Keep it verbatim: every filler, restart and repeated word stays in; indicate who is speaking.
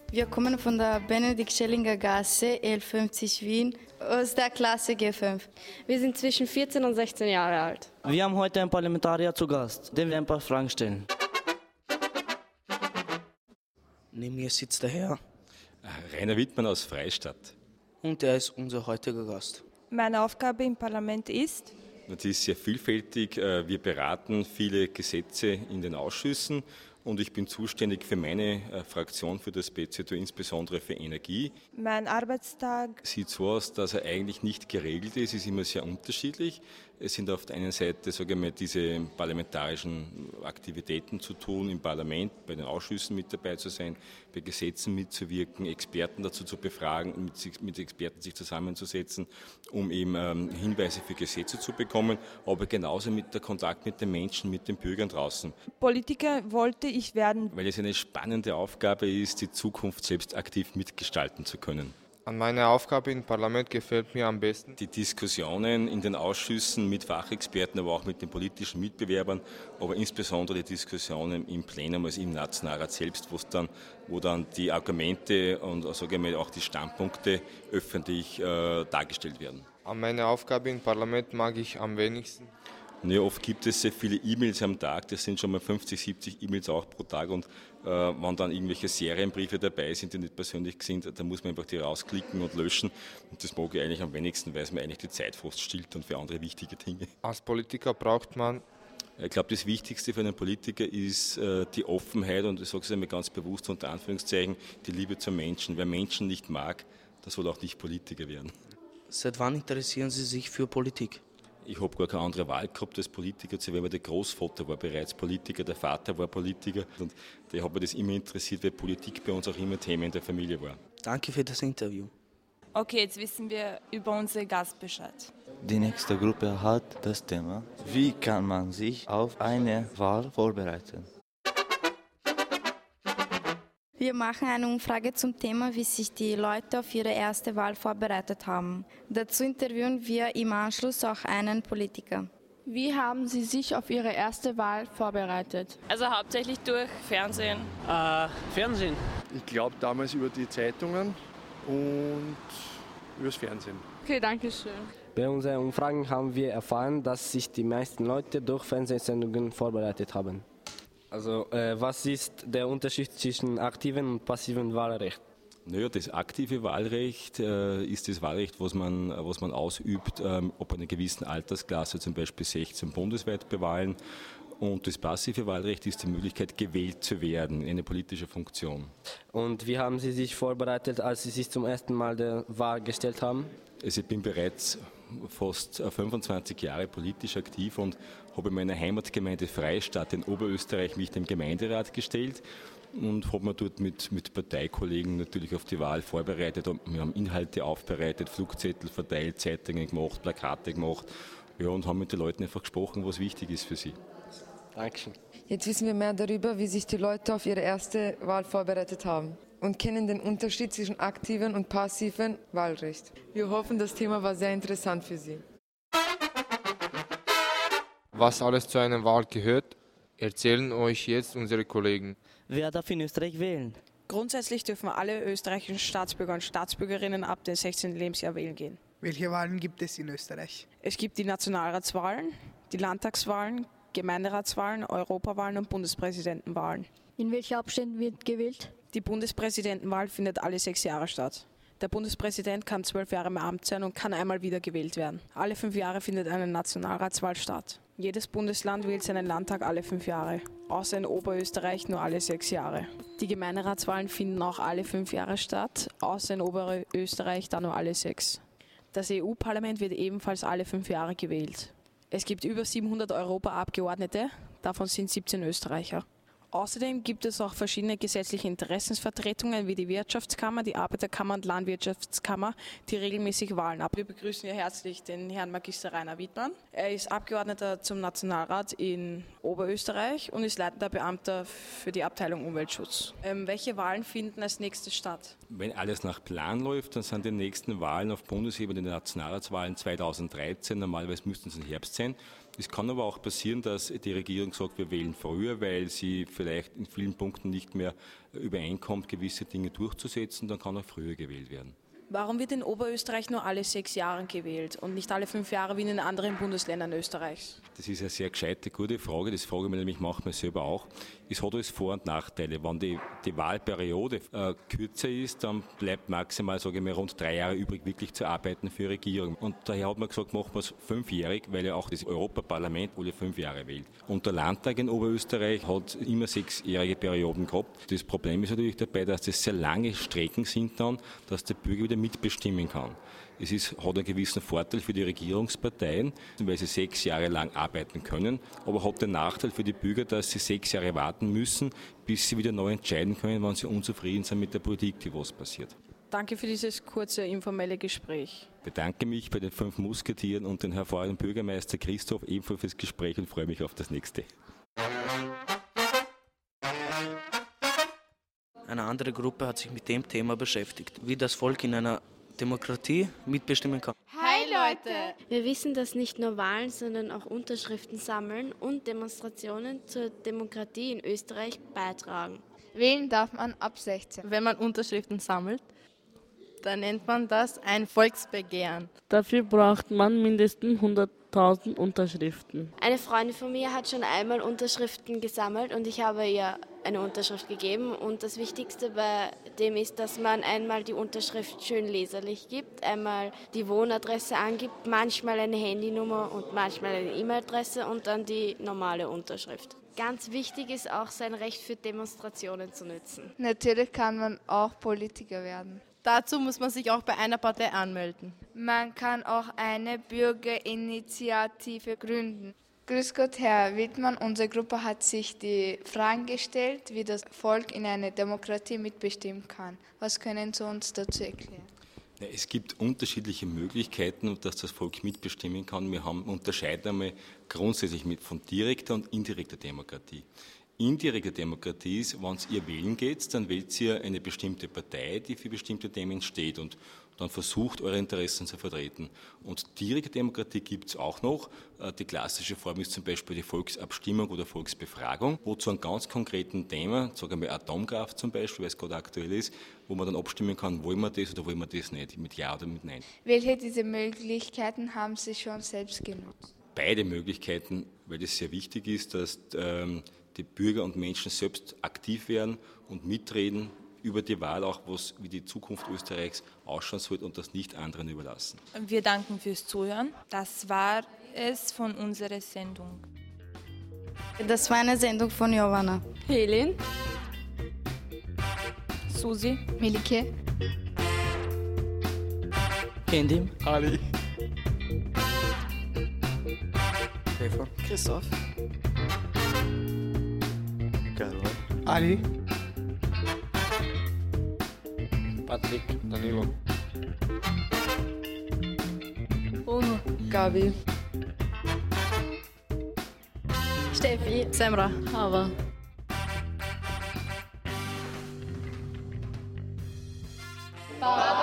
Speaker 1: Wir kommen von der Benedikt-Schellinger Gasse, L fünfzig Wien, aus der Klasse G fünf.
Speaker 2: Wir sind zwischen vierzehn und sechzehn Jahre alt.
Speaker 3: Wir haben heute einen Parlamentarier zu Gast, dem wir ein paar Fragen stellen.
Speaker 4: Neben mir sitzt der Herr.
Speaker 5: Rainer Wittmann aus Freistadt.
Speaker 4: Und er ist unser heutiger Gast.
Speaker 6: Meine Aufgabe im Parlament ist?
Speaker 5: Die ist sehr vielfältig. Wir beraten viele Gesetze in den Ausschüssen und ich bin zuständig für meine Fraktion, für das B Z O, insbesondere für Energie.
Speaker 6: Mein Arbeitstag
Speaker 5: Sieht so aus, dass er eigentlich nicht geregelt ist, ist immer sehr unterschiedlich. Es sind auf der einen Seite, sage ich mal, diese parlamentarischen Aktivitäten zu tun im Parlament, bei den Ausschüssen mit dabei zu sein, bei Gesetzen mitzuwirken, Experten dazu zu befragen, mit, mit Experten sich zusammenzusetzen, um eben ähm, Hinweise für Gesetze zu bekommen, aber genauso mit der Kontakt mit den Menschen, mit den Bürgern draußen.
Speaker 6: Politiker wollte ich werden.
Speaker 5: Weil es eine spannende Aufgabe ist, die Zukunft selbst aktiv mitgestalten zu können.
Speaker 7: An meiner Aufgabe im Parlament gefällt mir am besten
Speaker 5: die Diskussionen in den Ausschüssen mit Fachexperten, aber auch mit den politischen Mitbewerbern, aber insbesondere die Diskussionen im Plenum, also im Nationalrat selbst, wo dann, wo dann die Argumente und sage ich mal, auch die Standpunkte öffentlich äh, dargestellt werden.
Speaker 7: An meiner Aufgabe im Parlament mag ich am wenigsten.
Speaker 5: Ja, oft gibt es sehr viele E-Mails am Tag, das sind schon mal fünfzig, siebzig E-Mails auch pro Tag und äh, wenn dann irgendwelche Serienbriefe dabei sind, die nicht persönlich sind, dann muss man einfach die rausklicken und löschen und das mag ich eigentlich am wenigsten, weil es mir eigentlich die Zeit fast stillt und für andere wichtige Dinge.
Speaker 7: Als Politiker braucht man...
Speaker 5: Ich glaube, das Wichtigste für einen Politiker ist äh, die Offenheit und ich sage es einmal ganz bewusst unter Anführungszeichen, die Liebe zum Menschen. Wer Menschen nicht mag, der soll auch nicht Politiker werden.
Speaker 4: Seit wann interessieren Sie sich für Politik?
Speaker 5: Ich habe gar keine andere Wahl gehabt, als Politiker zu werden, weil der Großvater war bereits Politiker, der Vater war Politiker und der hat mich das immer interessiert, weil Politik bei uns auch immer Thema in der Familie war.
Speaker 4: Danke für das Interview.
Speaker 6: Okay, jetzt wissen wir über unsere Gast Bescheid.
Speaker 8: Die nächste Gruppe hat das Thema: Wie kann man sich auf eine Wahl vorbereiten?
Speaker 1: Wir machen eine Umfrage zum Thema, wie sich die Leute auf ihre erste Wahl vorbereitet haben. Dazu interviewen wir im Anschluss auch einen Politiker.
Speaker 2: Wie haben Sie sich auf Ihre erste Wahl vorbereitet?
Speaker 9: Also hauptsächlich durch Fernsehen.
Speaker 3: Äh, Fernsehen.
Speaker 10: Ich glaube damals über die Zeitungen und übers Fernsehen.
Speaker 2: Okay, danke schön.
Speaker 3: Bei unseren Umfragen haben wir erfahren, dass sich die meisten Leute durch Fernsehsendungen vorbereitet haben. Also, äh, was ist der Unterschied zwischen aktivem und passivem Wahlrecht?
Speaker 5: Naja, das aktive Wahlrecht äh, ist das Wahlrecht, was man, was man ausübt, ähm, ab einer gewissen Altersklasse, zum Beispiel sechzehn bundesweit bewahlen. Und das passive Wahlrecht ist die Möglichkeit, gewählt zu werden in eine politische Funktion.
Speaker 3: Und wie haben Sie sich vorbereitet, als Sie sich zum ersten Mal der Wahl gestellt haben?
Speaker 5: Also ich bin bereits fast fünfundzwanzig Jahre politisch aktiv und habe in meiner Heimatgemeinde Freistadt in Oberösterreich mich dem Gemeinderat gestellt und habe mir dort mit, mit Parteikollegen natürlich auf die Wahl vorbereitet. Und wir haben Inhalte aufbereitet, Flugzettel verteilt, Zeitungen gemacht, Plakate gemacht, ja, und haben mit den Leuten einfach gesprochen, was wichtig ist für sie.
Speaker 3: Dankeschön.
Speaker 11: Jetzt wissen wir mehr darüber, wie sich die Leute auf ihre erste Wahl vorbereitet haben und kennen den Unterschied zwischen aktivem und passivem Wahlrecht. Wir hoffen, das Thema war sehr interessant für Sie.
Speaker 7: Was alles zu einer Wahl gehört, erzählen euch jetzt unsere Kollegen.
Speaker 3: Wer darf in Österreich wählen?
Speaker 9: Grundsätzlich dürfen alle österreichischen Staatsbürger und Staatsbürgerinnen ab dem sechzehnten Lebensjahr wählen gehen.
Speaker 12: Welche Wahlen gibt es in Österreich?
Speaker 9: Es gibt die Nationalratswahlen, die Landtagswahlen, Gemeinderatswahlen, Europawahlen und Bundespräsidentenwahlen.
Speaker 2: In welchen Abständen wird gewählt?
Speaker 9: Die Bundespräsidentenwahl findet alle sechs Jahre statt. Der Bundespräsident kann zwölf Jahre im Amt sein und kann einmal wieder gewählt werden. Alle fünf Jahre findet eine Nationalratswahl statt. Jedes Bundesland wählt seinen Landtag alle fünf Jahre, außer in Oberösterreich nur alle sechs Jahre. Die Gemeinderatswahlen finden auch alle fünf Jahre statt, außer in Oberösterreich dann nur alle sechs. Das E U-Parlament wird ebenfalls alle fünf Jahre gewählt. Es gibt über siebenhundert Europaabgeordnete, davon sind siebzehn Österreicher. Außerdem gibt es auch verschiedene gesetzliche Interessensvertretungen wie die Wirtschaftskammer, die Arbeiterkammer und Landwirtschaftskammer, die regelmäßig Wahlen ab. Wir begrüßen hier herzlich den Herrn Magister Rainer Wittmann. Er ist Abgeordneter zum Nationalrat in Oberösterreich und ist leitender Beamter für die Abteilung Umweltschutz. Ähm, welche Wahlen finden als nächstes statt?
Speaker 5: Wenn alles nach Plan läuft, dann sind die nächsten Wahlen auf Bundesebene die Nationalratswahlen zweitausenddreizehn. Normalerweise müssten es im Herbst sein. Es kann aber auch passieren, dass die Regierung sagt, wir wählen früher, weil sie vielleicht in vielen Punkten nicht mehr übereinkommt, gewisse Dinge durchzusetzen. Dann kann auch früher gewählt werden.
Speaker 9: Warum wird in Oberösterreich nur alle sechs Jahre gewählt und nicht alle fünf Jahre wie in den anderen Bundesländern Österreichs?
Speaker 5: Das ist eine sehr gescheite, gute Frage. Das frage ich mir nämlich manchmal selber auch. Es hat alles Vor- und Nachteile. Wenn die, die Wahlperiode äh, kürzer ist, dann bleibt maximal, sage ich mal, rund drei Jahre übrig, wirklich zu arbeiten für die Regierung. Und daher hat man gesagt, machen wir es fünfjährig, weil ja auch das Europaparlament alle fünf Jahre wählt. Und der Landtag in Oberösterreich hat immer sechsjährige Perioden gehabt. Das Problem ist natürlich dabei, dass das sehr lange Strecken sind dann, dass der Bürger wieder mitbestimmen kann. Es ist, hat einen gewissen Vorteil für die Regierungsparteien, weil sie sechs Jahre lang arbeiten können, aber hat den Nachteil für die Bürger, dass sie sechs Jahre warten müssen, bis sie wieder neu entscheiden können, wenn sie unzufrieden sind mit der Politik, die was passiert.
Speaker 9: Danke für dieses kurze informelle Gespräch.
Speaker 5: Ich bedanke mich bei den fünf Musketieren und den hervorragenden Bürgermeister Christoph ebenfalls fürs Gespräch und freue mich auf das nächste.
Speaker 4: Eine andere Gruppe hat sich mit dem Thema beschäftigt, wie das Volk in einer Demokratie mitbestimmen kann.
Speaker 13: Hi Leute! Wir wissen, dass nicht nur Wahlen, sondern auch Unterschriften sammeln und Demonstrationen zur Demokratie in Österreich beitragen.
Speaker 2: Wählen darf man ab sechzehn.
Speaker 14: Wenn man Unterschriften sammelt, dann nennt man das ein Volksbegehren.
Speaker 15: Dafür braucht man mindestens hunderttausend Unterschriften.
Speaker 13: Eine Freundin von mir hat schon einmal Unterschriften gesammelt und ich habe ihr eine Unterschrift gegeben. Und das Wichtigste bei dem ist, dass man einmal die Unterschrift schön leserlich gibt, einmal die Wohnadresse angibt, manchmal eine Handynummer und manchmal eine E-Mail-Adresse und dann die normale Unterschrift. Ganz wichtig ist auch, sein Recht für Demonstrationen zu nutzen.
Speaker 2: Natürlich kann man auch Politiker werden.
Speaker 14: Dazu muss man sich auch bei einer Partei anmelden.
Speaker 2: Man kann auch eine Bürgerinitiative gründen. Grüß Gott, Herr Wittmann. Unsere Gruppe hat sich die Fragen gestellt, wie das Volk in einer Demokratie mitbestimmen kann. Was können Sie uns dazu erklären?
Speaker 5: Es gibt unterschiedliche Möglichkeiten, dass das Volk mitbestimmen kann. Wir haben, unterscheiden einmal grundsätzlich mit von direkter und indirekter Demokratie. Indirekte Demokratie ist, wenn ihr wählen geht, dann wählt ihr eine bestimmte Partei, die für bestimmte Themen steht und dann versucht, eure Interessen zu vertreten. Und direkte Demokratie gibt es auch noch. Die klassische Form ist zum Beispiel die Volksabstimmung oder Volksbefragung, wo zu einem ganz konkreten Thema, sagen wir Atomkraft zum Beispiel, weil es gerade aktuell ist, wo man dann abstimmen kann, wollen wir das oder wollen wir das nicht, mit Ja oder mit Nein.
Speaker 2: Welche dieser Möglichkeiten haben Sie schon selbst genutzt?
Speaker 5: Beide Möglichkeiten, weil es sehr wichtig ist, dass ähm, die Bürger und Menschen selbst aktiv werden und mitreden über die Wahl, auch was, wie die Zukunft Österreichs ausschauen soll und das nicht anderen überlassen.
Speaker 6: Wir danken fürs Zuhören. Das war es von unserer Sendung.
Speaker 1: Das war eine Sendung von Jovana,
Speaker 14: Helen, Susi,
Speaker 2: Melike,
Speaker 4: Candy,
Speaker 7: Ali,
Speaker 4: Eva,
Speaker 9: Christoph,
Speaker 8: Carol,
Speaker 12: Ali,
Speaker 7: Patrick, Danilo,
Speaker 14: Bruno,
Speaker 11: Gabi,
Speaker 14: Steffi, Semra,
Speaker 15: Hava.
Speaker 14: Baba.